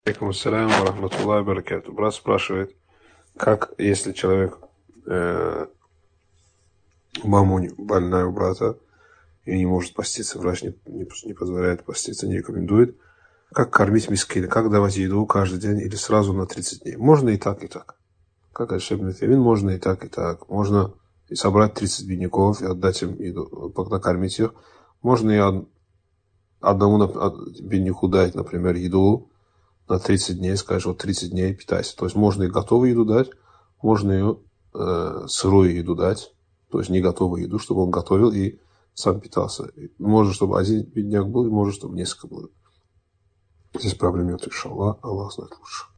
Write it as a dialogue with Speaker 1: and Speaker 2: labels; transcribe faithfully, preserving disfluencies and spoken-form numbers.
Speaker 1: Алейкум ассалям ва рахматуллахи ва баракату. Брат спрашивает, как, если человек, э, маму не- больная у брата и не может поститься, врач не, не, не позволяет поститься, не рекомендует, как кормить мискина, как давать еду каждый день или сразу на тридцать дней. Можно и так, и так. Как Аль-Шейх ибн Утаймин, можно и так, и так. Можно и собрать тридцать бедняков и отдать им еду, накормить их. Можно и од- одному нап- бедняку дать, например, еду на тридцать дней, скажешь, вот тридцать дней питайся. То есть можно и готовую еду дать, можно и э, сырую еду дать, то есть не готовую еду, чтобы он готовил и сам питался. Можно, чтобы один бедняк был, и можно, чтобы несколько было. Здесь проблем нет, иншаллах, Аллах знает лучше.